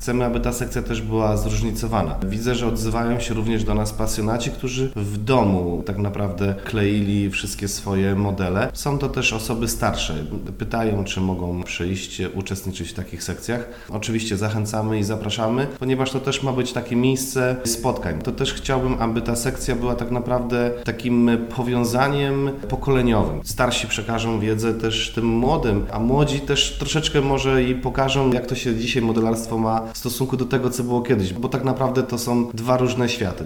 chcemy, aby ta sekcja też była zróżnicowana. Widzę, że odzywają się również do nas pasjonaci, którzy w domu tak naprawdę kleili wszystkie swoje modele. Są to też osoby starsze. Pytają, czy mogą przyjść, uczestniczyć w takich sekcjach. Oczywiście zachęcamy i zapraszamy, ponieważ to też ma być takie miejsce spotkań. To też chciałbym, aby ta sekcja była tak naprawdę takim powiązaniem pokoleniowym. Starsi przekażą wiedzę też tym młodym, a młodzi też troszeczkę może i pokażą, jak to się dzisiaj modelarstwo ma w stosunku do tego, co było kiedyś, bo tak naprawdę to są dwa różne światy.